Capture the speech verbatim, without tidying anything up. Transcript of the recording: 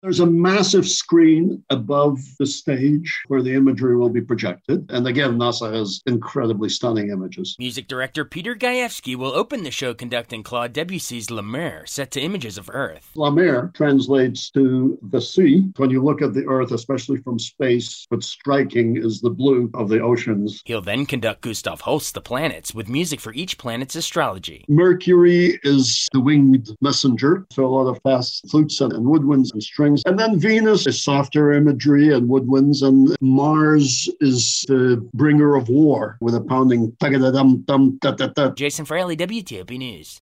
There's a massive screen above the stage where the imagery will be projected. And again, NASA has incredibly stunning images. Music director Peter Gajewski will open the show conducting Claude Debussy's La Mer, set to images of Earth. La Mer translates to the sea. When you look at the Earth, especially from space, what's striking is the blue of the oceans. He'll then conduct Gustav Holst's The Planets, with music for each planet's astrology. Mercury is the winged messenger, so a lot of fast flutes and woodwinds and strings. And then Venus is softer imagery and woodwinds, and Mars is the bringer of war with a pounding. Jason Fraley, W T O P News.